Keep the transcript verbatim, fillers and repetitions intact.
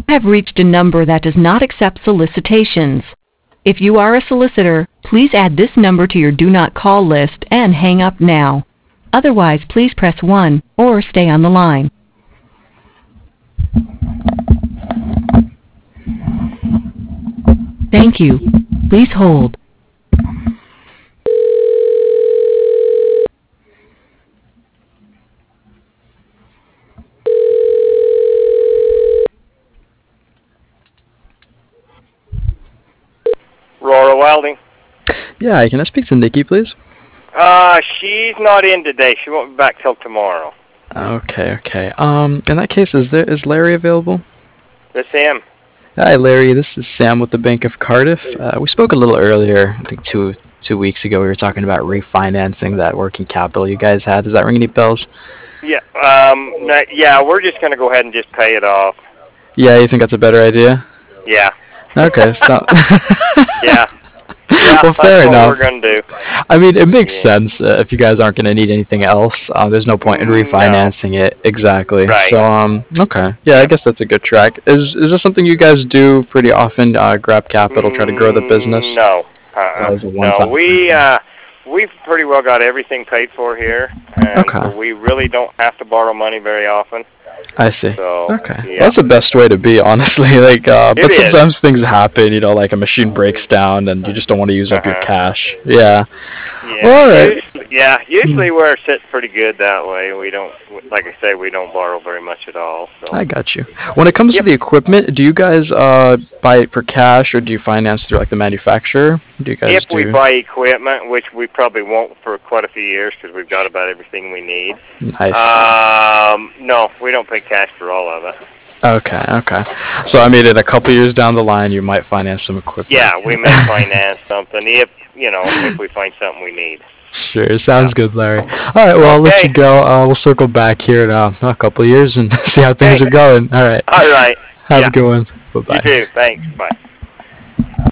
have reached a number that does not accept solicitations. If you are a solicitor, please add this number to your do not call list and hang up now. Otherwise, please press one or stay on the line. Thank you. Please hold. Aurora Welding. Yeah, can I speak to Nikki, please? Uh, she's not in today. She won't be back till tomorrow. Okay, okay. Um, in that case, is there is Larry available? That's him. Hi, Larry. This is Sam with the Bank of Cardiff. Uh, we spoke a little earlier, I think two two weeks ago. We were talking about refinancing that working capital you guys had. Does that ring any bells? Yeah. Um. no- Yeah, we're just gonna go ahead and just pay it off. Yeah, you think that's a better idea? Yeah. Okay, so Yeah. Yeah. well, that's fair what enough. we're gonna do. I mean, it makes Yeah. sense uh, if you guys aren't going to need anything else. Uh, there's no point in No. refinancing it. Exactly. Right. So, um, okay. Yeah, I guess that's a good track. Is is this something you guys do pretty often? Uh, grab capital, try to grow the business? Mm, No. That Uh-uh. was a No. one-time We thing. uh, we've pretty well got everything paid for here, and Okay. so we really don't have to borrow money very often. I see. So. Okay. Yeah. That's the best way to be, honestly. Like, uh, It but is. sometimes things happen. You know, like a machine breaks down, and you just don't want to use up your Uh-huh. cash. Yeah. Yeah, All right. usually, yeah, usually we're sitting pretty good that way. We don't, like I say, we don't borrow very much at all. So. I got you. When it comes Yep. to the equipment, do you guys uh, buy it for cash, or do you finance through like the manufacturer? Do you guys If do? we buy equipment, which we probably won't for quite a few years because we've got about everything we need. Nice. Um, no, we don't pay cash for all of it. Okay, okay. So I mean, in a couple years down the line, you might finance some equipment. Yeah, we may finance something if, you know, if we find something we need. Sure, sounds good, Larry. All right, well, I'll let Okay. you go. Uh, we'll circle back here in uh, a couple of years and see how things Okay. are going. All right. All right. Have Yeah. a good one. You Bye-bye. too. Thanks. Bye.